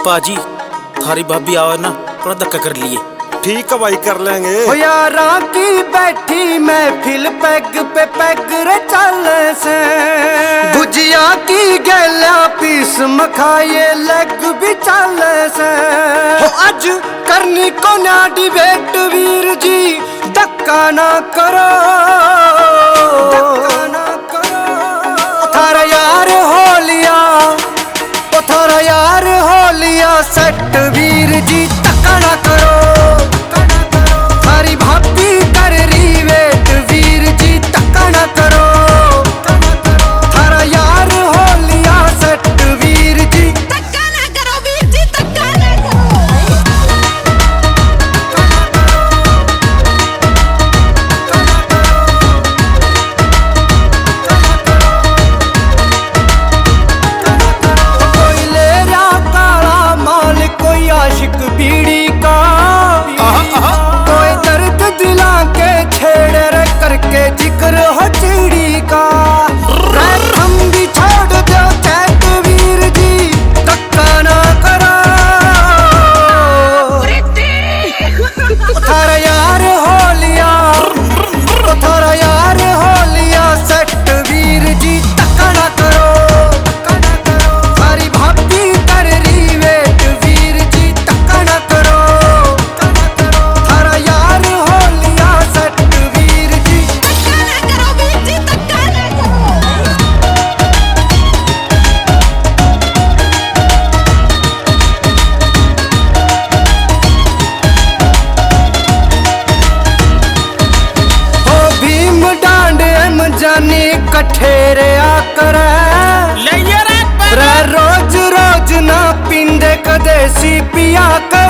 पाजी थारी भाभी आवे ना थोड़ा धक्का कर लिए। ठीक है भाई, कर लेंगे। हो यारा की बैठी महफिल पैग पे पैग रे चल से, गुजिया की गैला पीस मखाए लेग भी चल से। हो आज करनी को ना डिबेट वीर जी, धक्का ना करो थारा यार हो लिया, थारा यार हो लिया सेट वीर जी, धक्का ना करो। थारी भाभी कर रही वेट वीर जी, धक्का ना करो। थारा यार हो लिया सेट वीर जी, धक्का ना करो वीर जी, धक्का ना करो। कोई ले रहा काला माल, कोई आशिक बीड़ी का, कोई दर्द दिला के छेड़े रे करके जिक्र हो चिड़ी का। हम भी छोड़ दो चैट वीर जी, धक्का ना करो। थारा यार हो लिया, थारा यार हो लिया सेट वीर जी, धक्का ना करो। थारी भाभी कर रही वेट वीर जी, धक्का ना करो। थारा यार हो लिया सेट वीर जी, धक्का ना करो वीर जी, धक्का ना करो। हो भीम डांडे जानी कठेरे आकर रोज रोज ना पींदे कदे सी पिया कर।